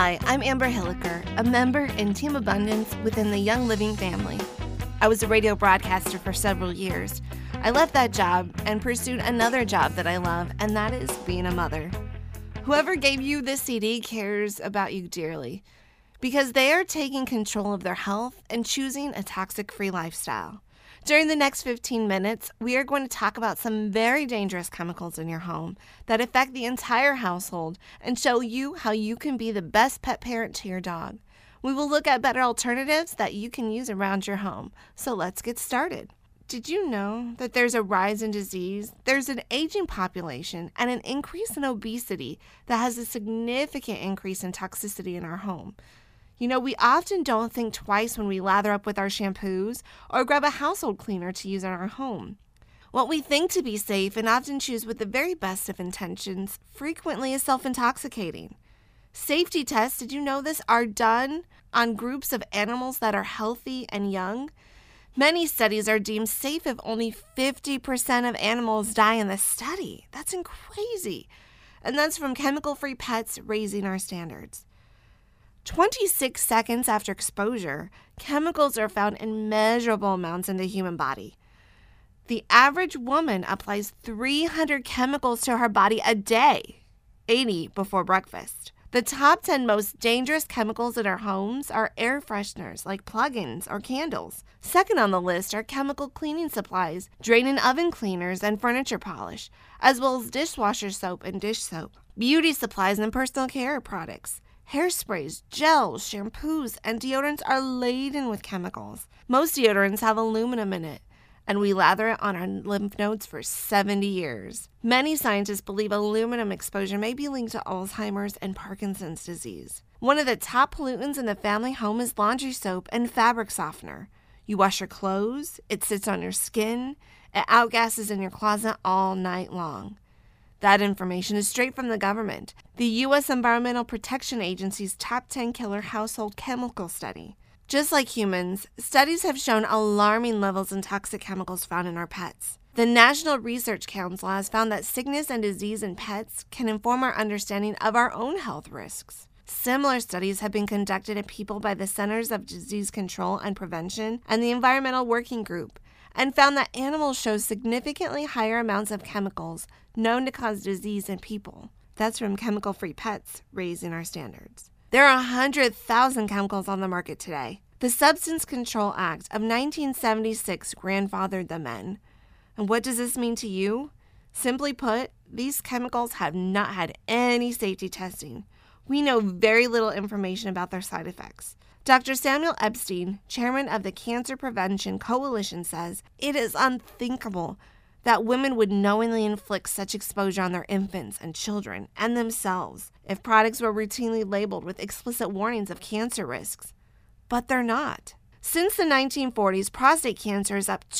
Hi, I'm Amber Hilliker, a member in Team Abundance within the Young Living family. I was a radio broadcaster for several years. I left that job and pursued another job that I love, and that is being a mother. Whoever gave you this CD cares about you dearly because they are taking control of their health and choosing a toxic-free lifestyle. During the next 15 minutes, we are going to talk about some very dangerous chemicals in your home that affect the entire household and show you how you can be the best pet parent to your dog. We will look at better alternatives that you can use around your home. So let's get started. Did you know that there's a rise in disease? There's an aging population and an increase in obesity that has a significant increase in toxicity in our home. You know, we often don't think twice when we lather up with our shampoos or grab a household cleaner to use in our home. What we think to be safe and often choose with the very best of intentions frequently is self-intoxicating. Safety tests, did you know this, are done on groups of animals that are healthy and young. Many studies are deemed safe if only 50% of animals die in the study. That's crazy. And that's from chemical-free pets raising our standards. 26 seconds after exposure, chemicals are found in measurable amounts in the human body. The average woman applies 300 chemicals to her body a day, 80 before breakfast. The top 10 most dangerous chemicals in our homes are air fresheners like plug-ins or candles. Second on the list are chemical cleaning supplies, drain and oven cleaners, and furniture polish, as well as dishwasher soap and dish soap, beauty supplies and personal care products. Hairsprays, gels, shampoos, and deodorants are laden with chemicals. Most deodorants have aluminum in it, and we lather it on our lymph nodes for 70 years. Many scientists believe aluminum exposure may be linked to Alzheimer's and Parkinson's disease. One of the top pollutants in the family home is laundry soap and fabric softener. You wash your clothes, it sits on your skin, it outgasses in your closet all night long. That information is straight from the government, the U.S. Environmental Protection Agency's top 10 killer household chemical study. Just like humans, studies have shown alarming levels in toxic chemicals found in our pets. The National Research Council has found that sickness and disease in pets can inform our understanding of our own health risks. Similar studies have been conducted in people by the Centers of Disease Control and Prevention and the Environmental Working Group, and found that animals show significantly higher amounts of chemicals known to cause disease in people. That's from chemical-free pets raising our standards. There are 100,000 chemicals on the market today. The Substance Control Act of 1976 grandfathered them in. And what does this mean to you? Simply put, these chemicals have not had any safety testing. We know very little information about their side effects. Dr. Samuel Epstein, chairman of the Cancer Prevention Coalition, says it is unthinkable that women would knowingly inflict such exposure on their infants and children and themselves if products were routinely labeled with explicit warnings of cancer risks. But they're not. Since the 1940s, prostate cancer is up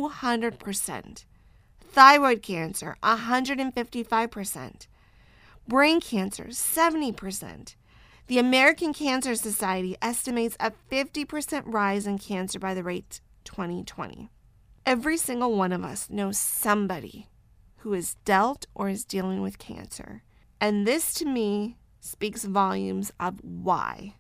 200%. Thyroid cancer, 155%. Brain cancer, 70%. The American Cancer Society estimates a 50% rise in cancer by the rate 2020. Every single one of us knows somebody who is dealt or is dealing with cancer. And this, to me, speaks volumes of why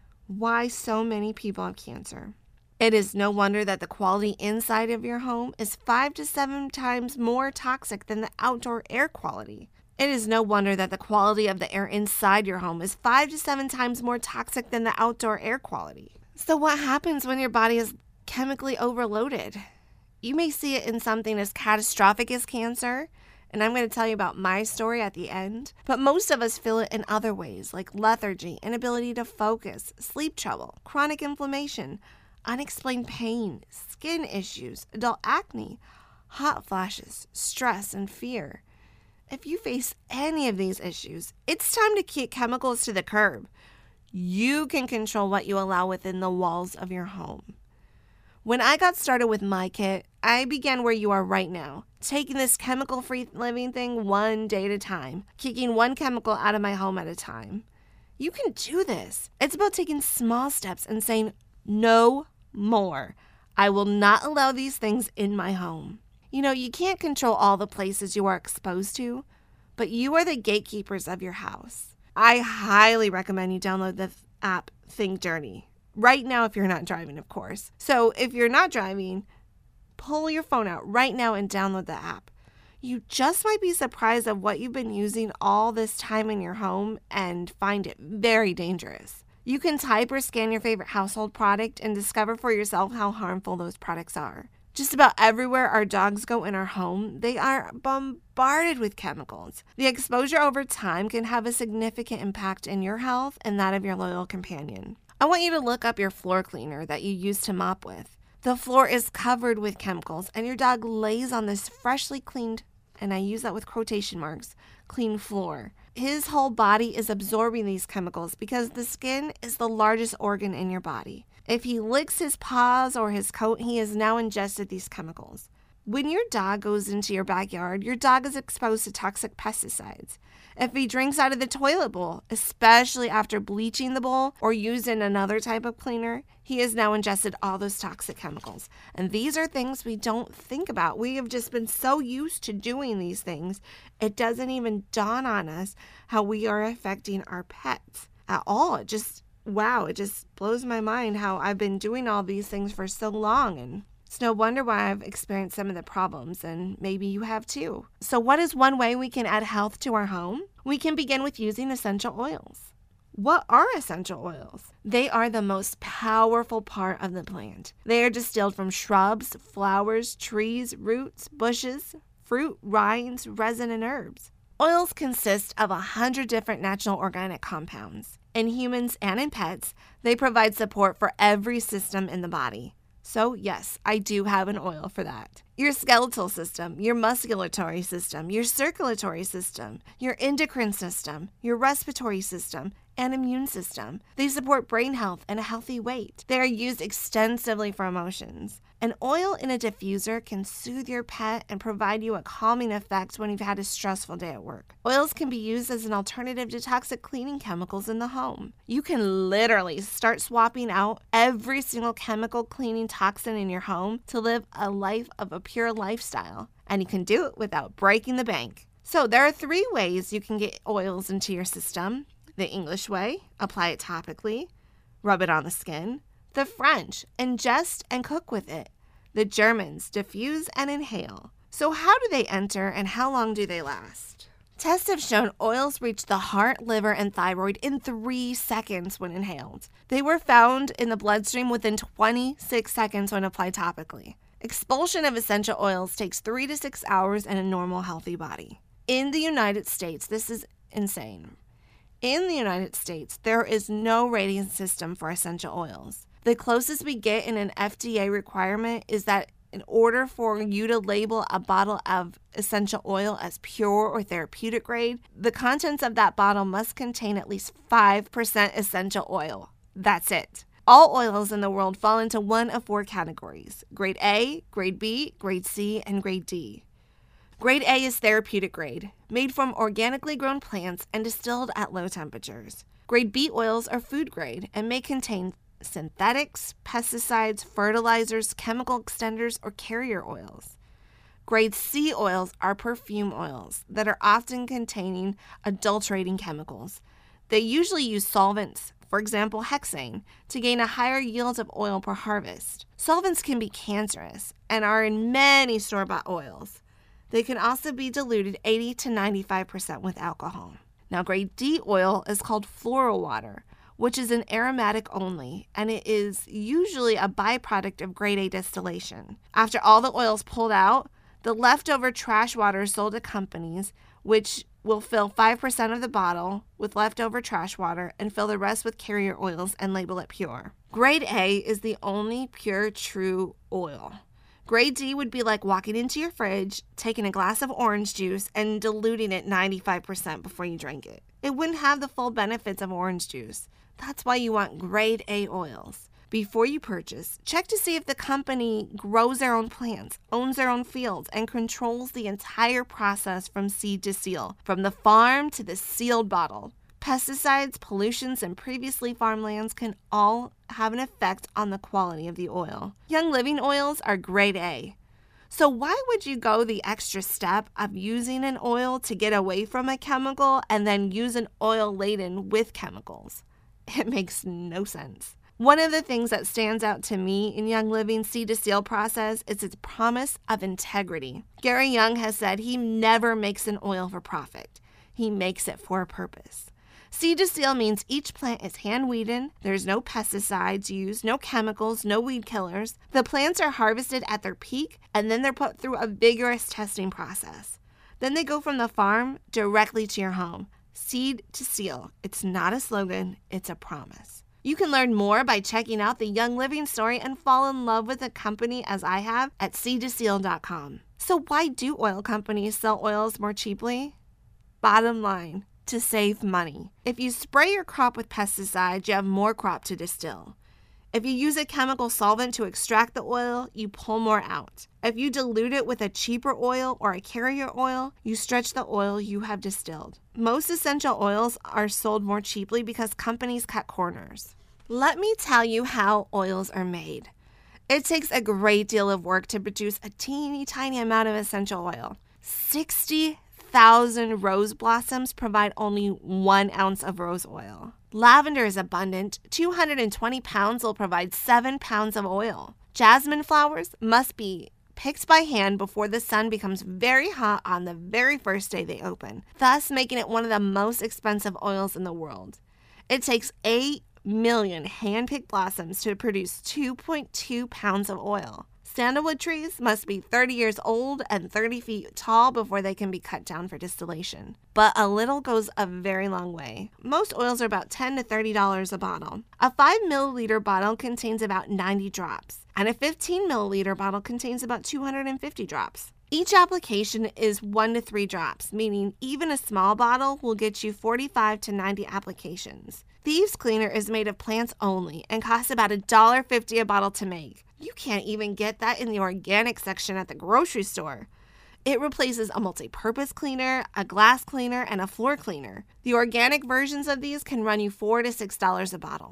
so many people have cancer. It is no wonder that the quality inside of your home is 5 to 7 times more toxic than the outdoor air quality. It is no wonder that the quality of the air inside your home is 5 to 7 times more toxic than the outdoor air quality. So what happens when your body is chemically overloaded? You may see it in something as catastrophic as cancer, and I'm going to tell you about my story at the end, but most of us feel it in other ways like lethargy, inability to focus, sleep trouble, chronic inflammation, unexplained pain, skin issues, adult acne, hot flashes, stress, and fear. If you face any of these issues, it's time to kick chemicals to the curb. You can control what you allow within the walls of your home. When I got started with my kit, I began where you are right now, taking this chemical-free living thing one day at a time, kicking one chemical out of my home at a time. You can do this. It's about taking small steps and saying, no more. I will not allow these things in my home. You know, you can't control all the places you are exposed to, but you are the gatekeepers of your house. I highly recommend you download the app Think Dirty. Right now if you're not driving, of course. So if you're not driving, pull your phone out right now and download the app. You just might be surprised at what you've been using all this time in your home and find it very dangerous. You can type or scan your favorite household product and discover for yourself how harmful those products are. Just about everywhere our dogs go in our home, they are bombarded with chemicals. The exposure over time can have a significant impact in your health and that of your loyal companion. I want you to look up your floor cleaner that you use to mop with. The floor is covered with chemicals, and your dog lays on this freshly cleaned, and I use that with quotation marks, clean floor. His whole body is absorbing these chemicals because the skin is the largest organ in your body. If he licks his paws or his coat, he has now ingested these chemicals. When your dog goes into your backyard, your dog is exposed to toxic pesticides. If he drinks out of the toilet bowl, especially after bleaching the bowl or using another type of cleaner, he has now ingested all those toxic chemicals. And these are things we don't think about. We have just been so used to doing these things, it doesn't even dawn on us how we are affecting our pets at all. It just blows my mind how I've been doing all these things for so long, and it's no wonder why I've experienced some of the problems, and maybe you have too. So what is one way we can add health to our home? We can begin with using essential oils. What are essential oils? They are the most powerful part of the plant. They are distilled from shrubs, flowers, trees, roots, bushes, fruit, rinds, resin, and herbs. Oils consist of 100 different natural organic compounds. In humans and in pets, they provide support for every system in the body. So yes, I do have an oil for that. Your skeletal system, your musculatory system, your circulatory system, your endocrine system, your respiratory system, and immune system. They support brain health and a healthy weight. They are used extensively for emotions. An oil in a diffuser can soothe your pet and provide you a calming effect when you've had a stressful day at work. Oils can be used as an alternative to toxic cleaning chemicals in the home. You can literally start swapping out every single chemical cleaning toxin in your home to live a life of a pure lifestyle. And you can do it without breaking the bank. So there are 3 ways you can get oils into your system. The English way, apply it topically, rub it on the skin. The French, ingest and cook with it. The Germans, diffuse and inhale. So how do they enter and how long do they last? Tests have shown oils reach the heart, liver, and thyroid in 3 seconds when inhaled. They were found in the bloodstream within 26 seconds when applied topically. Expulsion of essential oils takes 3 to 6 hours in a normal, healthy body. In the United States, this is insane. In the United States, there is no rating system for essential oils. The closest we get in an FDA requirement is that in order for you to label a bottle of essential oil as pure or therapeutic grade, the contents of that bottle must contain at least 5% essential oil. That's it. All oils in the world fall into one of 4 categories: grade A, grade B, grade C, and grade D. Grade A is therapeutic grade, made from organically grown plants and distilled at low temperatures. Grade B oils are food grade and may contain synthetics, pesticides, fertilizers, chemical extenders, or carrier oils. Grade C oils are perfume oils that are often containing adulterating chemicals. They usually use solvents, for example hexane, to gain a higher yield of oil per harvest. Solvents can be cancerous and are in many store-bought oils. They can also be diluted 80 to 95% with alcohol. Now, grade D oil is called floral water, which is an aromatic only, and it is usually a byproduct of grade A distillation. After all the oil is pulled out, the leftover trash water is sold to companies, which will fill 5% of the bottle with leftover trash water and fill the rest with carrier oils and label it pure. Grade A is the only pure, true oil. Grade D would be like walking into your fridge, taking a glass of orange juice, and diluting it 95% before you drink it. It wouldn't have the full benefits of orange juice. That's why you want grade A oils. Before you purchase, check to see if the company grows their own plants, owns their own fields, and controls the entire process from seed to seal, from the farm to the sealed bottle. Pesticides, pollutions, and previously farmed lands can all have an effect on the quality of the oil. Young Living oils are grade A. So why would you go the extra step of using an oil to get away from a chemical and then use an oil laden with chemicals? It makes no sense. One of the things that stands out to me in Young Living's Seed to Seal process is its promise of integrity. Gary Young has said he never makes an oil for profit. He makes it for a purpose. Seed to Seal means each plant is hand-weeded, there's no pesticides used, no chemicals, no weed killers. The plants are harvested at their peak, and then they're put through a vigorous testing process. Then they go from the farm directly to your home. Seed to Seal. It's not a slogan, it's a promise. You can learn more by checking out the Young Living story and fall in love with the company as I have at seedtoseal.com. So why do oil companies sell oils more cheaply? Bottom line, to save money. If you spray your crop with pesticides, you have more crop to distill. If you use a chemical solvent to extract the oil, you pull more out. If you dilute it with a cheaper oil or a carrier oil, you stretch the oil you have distilled. Most essential oils are sold more cheaply because companies cut corners. Let me tell you how oils are made. It takes a great deal of work to produce a teeny tiny amount of essential oil. 60,000 rose blossoms provide only 1 ounce of rose oil. Lavender is abundant. 220 pounds will provide 7 pounds of oil. Jasmine flowers must be picked by hand before the sun becomes very hot on the very first day they open, thus making it one of the most expensive oils in the world. It takes 8 million hand-picked blossoms to produce 2.2 pounds of oil. Sandalwood trees must be 30 years old and 30 feet tall before they can be cut down for distillation. But a little goes a very long way. Most oils are about $10 to $30 a bottle. A 5 milliliter bottle contains about 90 drops, and a 15 milliliter bottle contains about 250 drops. Each application is 1 to 3 drops, meaning even a small bottle will get you 45 to 90 applications. Thieves Cleaner is made of plants only and costs about $1.50 a bottle to make. You can't even get that in the organic section at the grocery store. It replaces a multi-purpose cleaner, a glass cleaner, and a floor cleaner. The organic versions of these can run you $4 to $6 a bottle.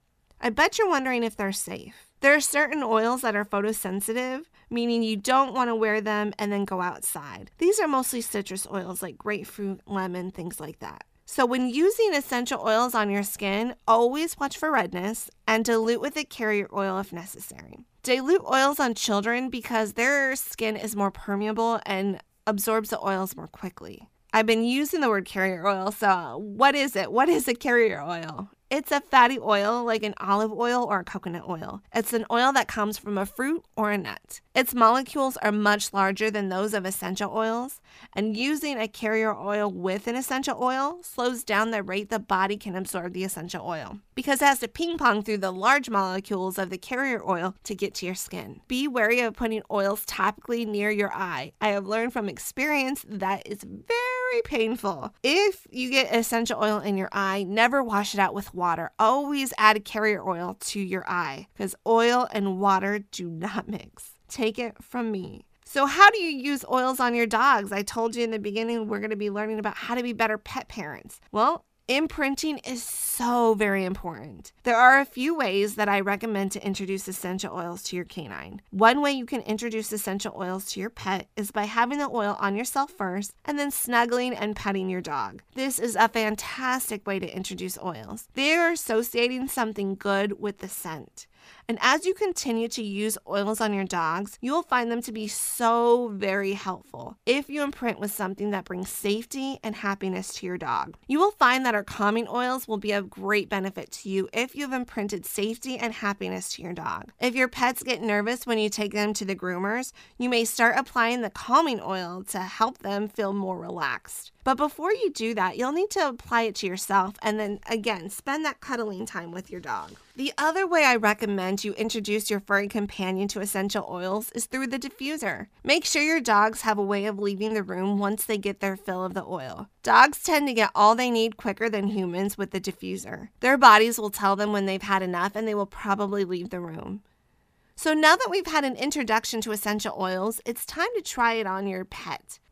I bet you're wondering if they're safe. There are certain oils that are photosensitive, meaning you don't want to wear them and then go outside. These are mostly citrus oils like grapefruit, lemon, things like that. So when using essential oils on your skin, always watch for redness and dilute with a carrier oil if necessary. Dilute oils on children because their skin is more permeable and absorbs the oils more quickly. I've been using the word carrier oil, so what is it? What is a carrier oil? It's a fatty oil like an olive oil or a coconut oil. It's an oil that comes from a fruit or a nut. Its molecules are much larger than those of essential oils, and using a carrier oil with an essential oil slows down the rate the body can absorb the essential oil because it has to ping pong through the large molecules of the carrier oil to get to your skin. Be wary of putting oils topically near your eye. I have learned from experience that is very painful. If you get essential oil in your eye, never wash it out with water. Always add carrier oil to your eye because oil and water do not mix. Take it from me. So how do you use oils on your dogs? I told you in the beginning we're going to be learning about how to be better pet parents. Well, imprinting is so very important. There are a few ways that I recommend to introduce essential oils to your canine. One way you can introduce essential oils to your pet is by having the oil on yourself first and then snuggling and petting your dog. This is a fantastic way to introduce oils. They are associating something good with the scent. And as you continue to use oils on your dogs, you will find them to be so very helpful if you imprint with something that brings safety and happiness to your dog. You will find that our calming oils will be of great benefit to you if you've imprinted safety and happiness to your dog. If your pets get nervous when you take them to the groomers, you may start applying the calming oil to help them feel more relaxed. But before you do that, you'll need to apply it to yourself and then, again, spend that cuddling time with your dog. The other way I recommend you introduce your furry companion to essential oils is through the diffuser. Make sure your dogs have a way of leaving the room once they get their fill of the oil. Dogs tend to get all they need quicker than humans with the diffuser. Their bodies will tell them when they've had enough and they will probably leave the room. So now that we've had an introduction to essential oils, it's time to try it on your pet.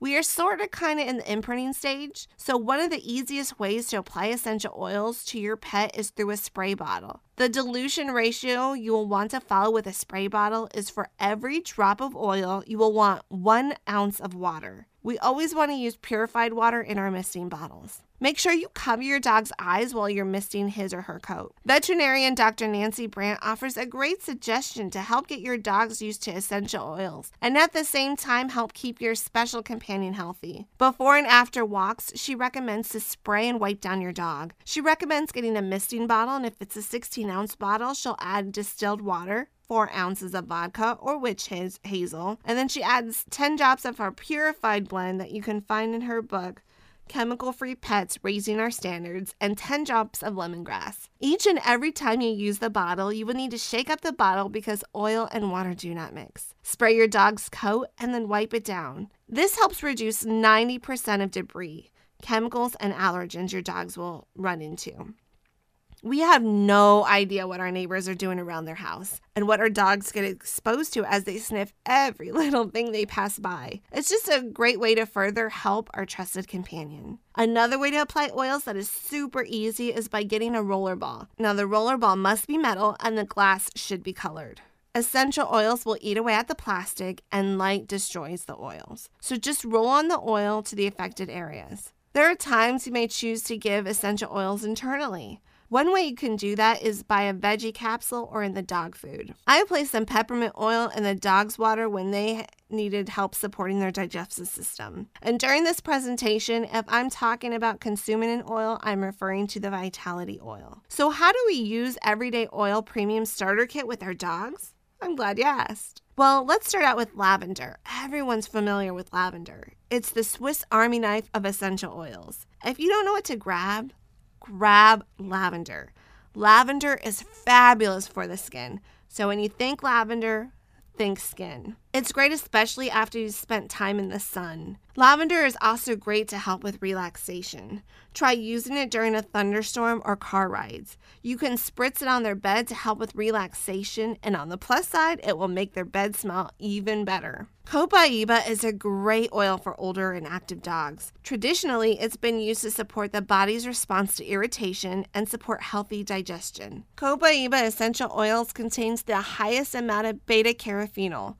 We are sort of kind of in the imprinting stage, so one of the easiest ways to apply essential oils to your pet is through a spray bottle. The dilution ratio you will want to follow with a spray bottle is for every drop of oil, you will want 1 ounce of water. We always want to use purified water in our misting bottles. Make sure you cover your dog's eyes while you're misting his or her coat. Veterinarian Dr. Nancy Brandt offers a great suggestion to help get your dogs used to essential oils and at the same time help keep your special companion healthy. Before and after walks, she recommends to spray and wipe down your dog. She recommends getting a misting bottle, and if it's a 16-ounce bottle, she'll add distilled water, 4 ounces of vodka or witch hazel, and then she adds 10 drops of our purified blend that you can find in her book, Chemical-Free Pets, Raising Our Standards, and 10 drops of lemongrass. Each and every time you use the bottle, you will need to shake up the bottle because oil and water do not mix. Spray your dog's coat and then wipe it down. This helps reduce 90% of debris, chemicals, and allergens your dogs will run into. We have no idea what our neighbors are doing around their house and what our dogs get exposed to as they sniff every little thing they pass by. It's just a great way to further help our trusted companion. Another way to apply oils that is super easy is by getting a roller ball. Now, the roller ball must be metal and the glass should be colored. Essential oils will eat away at the plastic and light destroys the oils. So just roll on the oil to the affected areas. There are times you may choose to give essential oils internally. One way you can do that is by a veggie capsule or in the dog food. I placed some peppermint oil in the dog's water when they needed help supporting their digestive system. And during this presentation, if I'm talking about consuming an oil, I'm referring to the Vitality oil. So how do we use Everyday Oil Premium Starter Kit with our dogs? I'm glad you asked. Well, let's start out with lavender. Everyone's familiar with lavender. It's the Swiss Army knife of essential oils. If you don't know what to grab lavender. Lavender is fabulous for the skin. So when you think lavender, think skin. It's great especially after you've spent time in the sun. Lavender is also great to help with relaxation. Try using it during a thunderstorm or car rides. You can spritz it on their bed to help with relaxation, and on the plus side, it will make their bed smell even better. Copaiba is a great oil for older and active dogs. Traditionally, it's been used to support the body's response to irritation and support healthy digestion. Copaiba essential oils contains the highest amount of beta-carotene,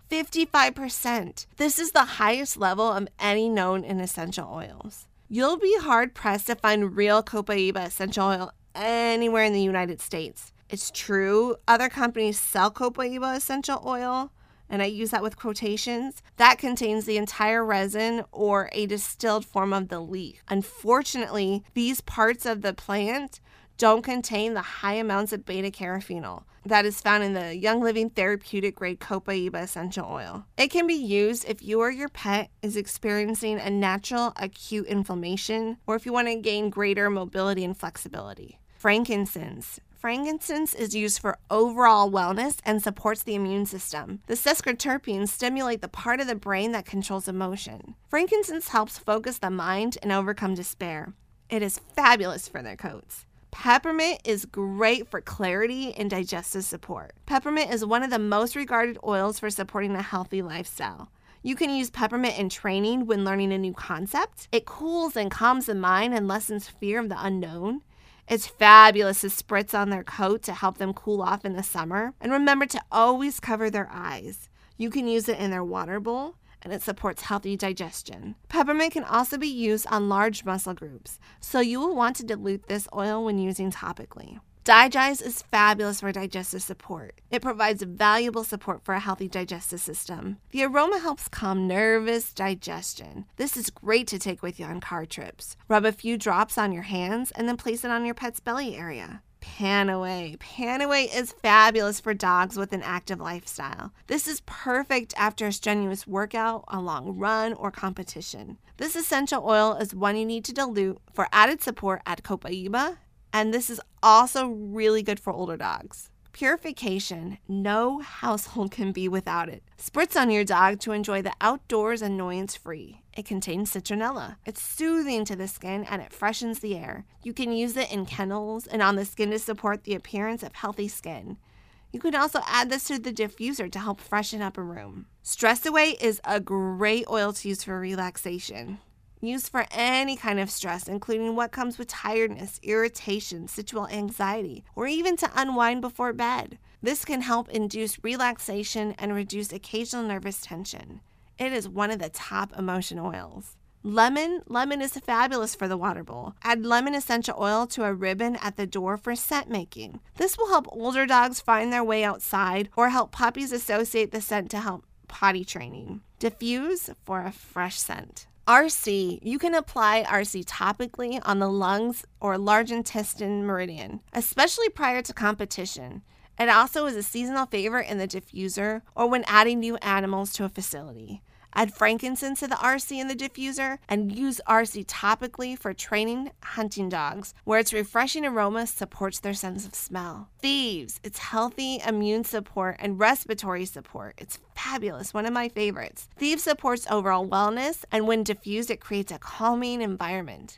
55%. This is the highest level of any known in essential oils. You'll be hard-pressed to find real Copaiba essential oil anywhere in the United States. It's true, other companies sell Copaiba essential oil, and I use that with quotations, that contains the entire resin or a distilled form of the leaf. Unfortunately, these parts of the plant don't contain the high amounts of beta-carotene that is found in the Young Living therapeutic grade Copaiba essential oil. It can be used if you or your pet is experiencing a natural acute inflammation or if you want to gain greater mobility and flexibility. Frankincense. Frankincense is used for overall wellness and supports the immune system. The sesquiterpenes stimulate the part of the brain that controls emotion. Frankincense helps focus the mind and overcome despair. It is fabulous for their coats. Peppermint is great for clarity and digestive support. Peppermint is one of the most regarded oils for supporting a healthy lifestyle. You can use peppermint in training when learning a new concept. It cools and calms the mind and lessens fear of the unknown. It's fabulous to spritz on their coat to help them cool off in the summer. And remember to always cover their eyes. You can use it in their water bowl, and it supports healthy digestion. Peppermint can also be used on large muscle groups, so you will want to dilute this oil when using topically. Digest is fabulous for digestive support. It provides valuable support for a healthy digestive system. The aroma helps calm nervous digestion. This is great to take with you on car trips. Rub a few drops on your hands and then place it on your pet's belly area. Panaway. Panaway is fabulous for dogs with an active lifestyle. This is perfect after a strenuous workout, a long run, or competition. This essential oil is one you need to dilute. For added support, add Copaiba, and this is also really good for older dogs. Purification. No household can be without it. Spritz on your dog to enjoy the outdoors annoyance-free. It contains citronella. It's soothing to the skin and it freshens the air. You can use it in kennels and on the skin to support the appearance of healthy skin. You can also add this to the diffuser to help freshen up a room. Stress Away is a great oil to use for relaxation. Used for any kind of stress, including what comes with tiredness, irritation, situational anxiety, or even to unwind before bed. This can help induce relaxation and reduce occasional nervous tension. It is one of the top emotion oils. Lemon is fabulous for the water bowl. Add lemon essential oil to a ribbon at the door for scent making. This will help older dogs find their way outside or help puppies associate the scent to help potty training. Diffuse for a fresh scent. RC. You can apply RC topically on the lungs or large intestine meridian, especially prior to competition. It also is a seasonal favorite in the diffuser or when adding new animals to a facility. Add frankincense to the RC in the diffuser and use RC topically for training hunting dogs, where its refreshing aroma supports their sense of smell. Thieves. It's healthy immune support and respiratory support. It's fabulous, one of my favorites. Thieves supports overall wellness, and when diffused, it creates a calming environment.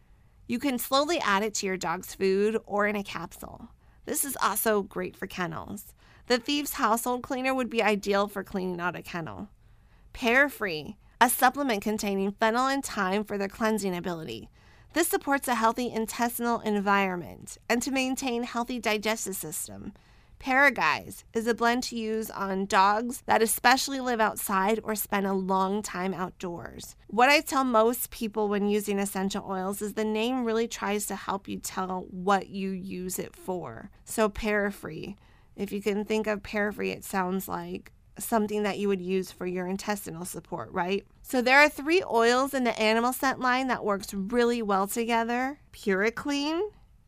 You can slowly add it to your dog's food or in a capsule. This is also great for kennels. The Thieves household cleaner would be ideal for cleaning out a kennel. Pear-Free, a supplement containing fennel and thyme for their cleansing ability. This supports a healthy intestinal environment and to maintain healthy digestive system. Paraguise is a blend to use on dogs that especially live outside or spend a long time outdoors. What I tell most people when using essential oils is the name really tries to help you tell what you use it for. So Pear-Free, if you can think of Pear-Free, it sounds like something that you would use for your intestinal support, right? So there are 3 oils in the animal scent line that works really well together: Puriclean,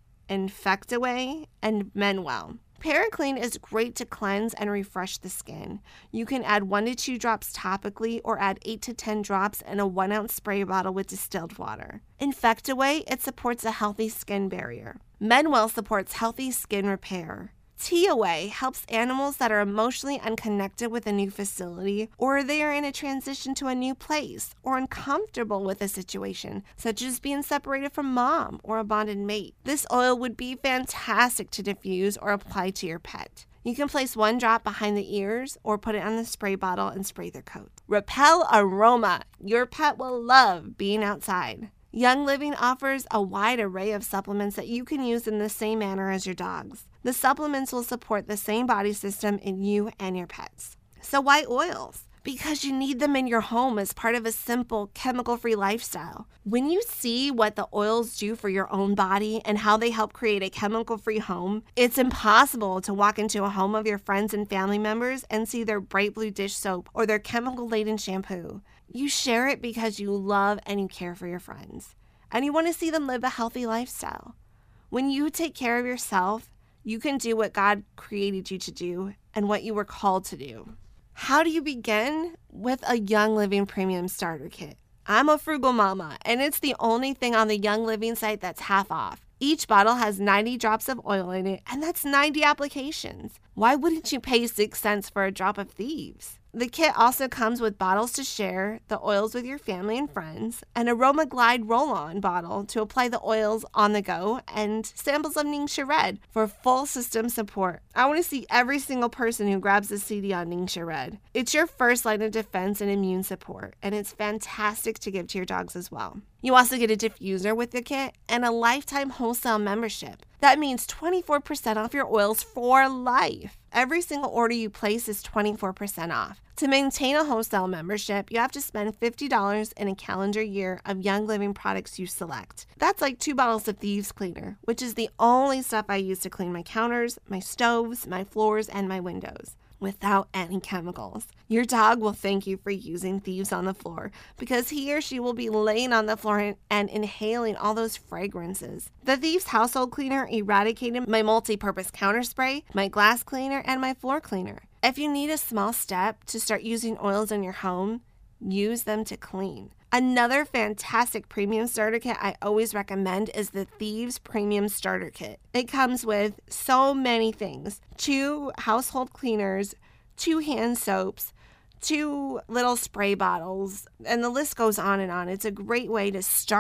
Infect-Away, and Menuel. Puriclean is great to cleanse and refresh the skin. You can add 1 to 2 drops topically or add 8 to 10 drops in a 1 ounce spray bottle with distilled water. Infect-Away, it supports a healthy skin barrier. Menuel supports healthy skin repair. Tea-Away helps animals that are emotionally unconnected with a new facility, or they are in a transition to a new place, or uncomfortable with a situation, such as being separated from mom or a bonded mate. This oil would be fantastic to diffuse or apply to your pet. You can place 1 drop behind the ears or put it on the spray bottle and spray their coat. Repel Aroma. Your pet will love being outside. Young Living offers a wide array of supplements that you can use in the same manner as your dogs. The supplements will support the same body system in you and your pets. So why oils? Because you need them in your home as part of a simple, chemical-free lifestyle. When you see what the oils do for your own body and how they help create a chemical-free home, it's impossible to walk into a home of your friends and family members and see their bright blue dish soap or their chemical-laden shampoo. You share it because you love and you care for your friends, and you want to see them live a healthy lifestyle. When you take care of yourself, you can do what God created you to do and what you were called to do. How do you begin? With a Young Living Premium Starter Kit. I'm a frugal mama, and it's the only thing on the Young Living site that's half off. Each bottle has 90 drops of oil in it, and that's 90 applications. Why wouldn't you pay 6 cents for a drop of Thieves? The kit also comes with bottles to share the oils with your family and friends, an Aroma Glide roll-on bottle to apply the oils on the go, and samples of Ningxia Red for full system support. I want to see every single person who grabs a CD on Ningxia Red. It's your first line of defense and immune support, and it's fantastic to give to your dogs as well. You also get a diffuser with the kit and a lifetime wholesale membership. That means 24% off your oils for life. Every single order you place is 24% off. To maintain a wholesale membership, you have to spend $50 in a calendar year of Young Living products you select. That's like 2 bottles of Thieves Cleaner, which is the only stuff I use to clean my counters, my stoves, my floors, and my windows, without any chemicals. Your dog will thank you for using Thieves on the floor because he or she will be laying on the floor and inhaling all those fragrances. The Thieves household cleaner eradicated my multi-purpose counter spray, my glass cleaner, and my floor cleaner. If you need a small step to start using oils in your home, use them to clean. Another fantastic premium starter kit I always recommend is the Thieves Premium Starter Kit. It comes with so many things: 2 household cleaners, 2 hand soaps, 2 little spray bottles, and the list goes on and on. It's a great way to start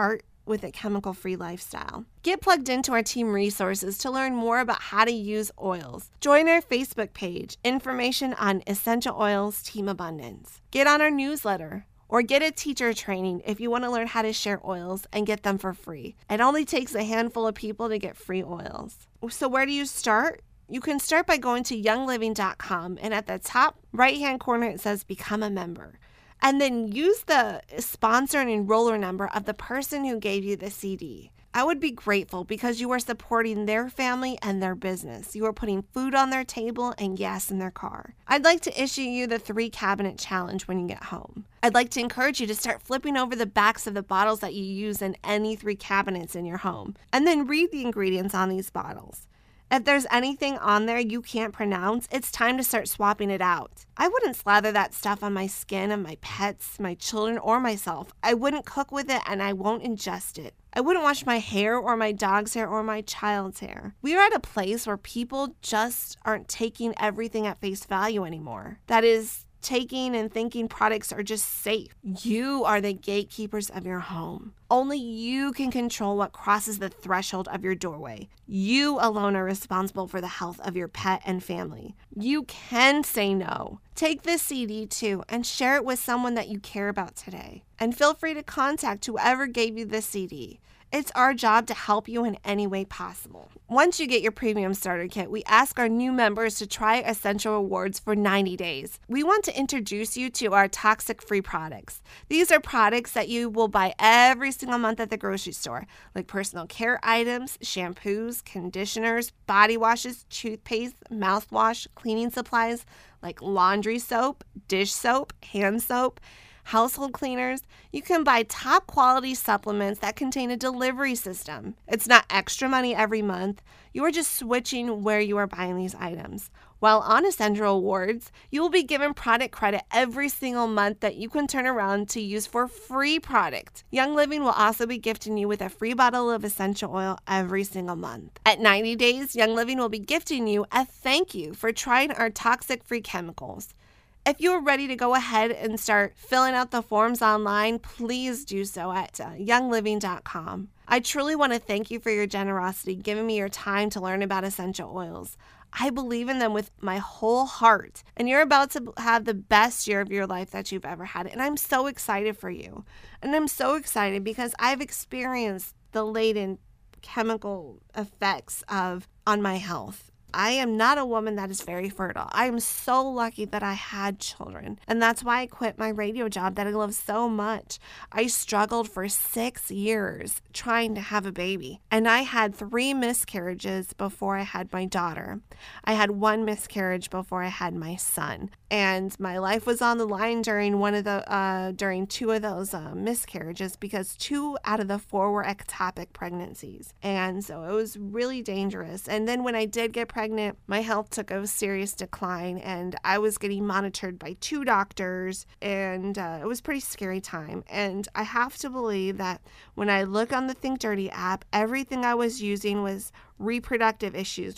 with a chemical-free lifestyle. Get plugged into our team resources to learn more about how to use oils. Join our Facebook page, information on essential oils Team Abundance. Get on our newsletter. Or get a teacher training if you want to learn how to share oils and get them for free. It only takes a handful of people to get free oils. So where do you start? You can start by going to youngliving.com, and at the top right-hand corner it says Become a Member. And then use the sponsor and enroller number of the person who gave you the CD. I would be grateful because you are supporting their family and their business. You are putting food on their table and gas in their car. I'd like to issue you the 3-cabinet challenge when you get home. I'd like to encourage you to start flipping over the backs of the bottles that you use in any 3 cabinets in your home, and then read the ingredients on these bottles. If there's anything on there you can't pronounce, it's time to start swapping it out. I wouldn't slather that stuff on my skin, on my pets, my children, or myself. I wouldn't cook with it, and I won't ingest it. I wouldn't wash my hair or my dog's hair or my child's hair. We are at a place where people just aren't taking everything at face value anymore. That is, taking and thinking products are just safe. You are the gatekeepers of your home. Only you can control what crosses the threshold of your doorway. You alone are responsible for the health of your pet and family. You can say no. Take this CD too and share it with someone that you care about today. And feel free to contact whoever gave you this CD. It's our job to help you in any way possible. Once you get your premium starter kit, we ask our new members to try Essential Rewards for 90 days. We want to introduce you to our toxic-free products. These are products that you will buy every single month at the grocery store, like personal care items, shampoos, conditioners, body washes, toothpaste, mouthwash, cleaning supplies like laundry soap, dish soap, hand soap, household cleaners. You can buy top quality supplements that contain a delivery system. It's not extra money every month. You are just switching where you are buying these items. While on Essential Rewards, you will be given product credit every single month that you can turn around to use for free product. Young Living will also be gifting you with a free bottle of essential oil every single month. At 90 days, Young Living will be gifting you a thank you for trying our toxic-free chemicals. If you're ready to go ahead and start filling out the forms online, please do so at youngliving.com. I truly want to thank you for your generosity, giving me your time to learn about essential oils. I believe in them with my whole heart, and you're about to have the best year of your life that you've ever had, and I'm so excited for you. And I'm so excited because I've experienced the latent chemical effects on my health. I am not a woman that is very fertile. I am so lucky that I had children. And that's why I quit my radio job that I love so much. I struggled for 6 years trying to have a baby. And I had 3 miscarriages before I had my daughter. I had 1 miscarriage before I had my son. And my life was on the line during during 2 of those miscarriages because 2 out of the 4 were ectopic pregnancies. And so it was really dangerous. And then when I did get pregnant, my health took a serious decline, and I was getting monitored by 2 doctors, and it was a pretty scary time. And I have to believe that when I look on the Think Dirty app, everything I was using was reproductive issues,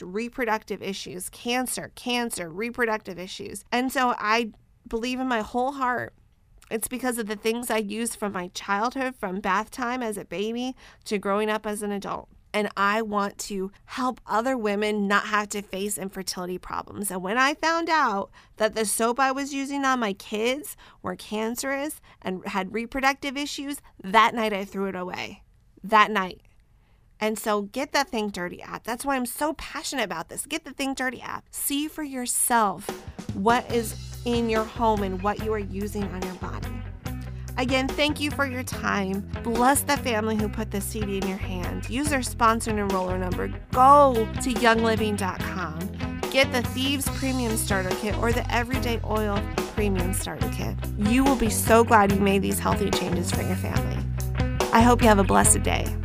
cancer, reproductive issues. And so I believe in my whole heart it's because of the things I used from my childhood, from bath time as a baby to growing up as an adult. And I want to help other women not have to face infertility problems. And when I found out that the soap I was using on my kids were cancerous and had reproductive issues, that night I threw it away. That night. And so get the Think Dirty app. That's why I'm so passionate about this. Get the Think Dirty app. See for yourself what is in your home and what you are using on your body. Again, thank you for your time. Bless the family who put the CD in your hand. Use their sponsor and enroller number. Go to youngliving.com. Get the Thieves Premium Starter Kit or the Everyday Oil Premium Starter Kit. You will be so glad you made these healthy changes for your family. I hope you have a blessed day.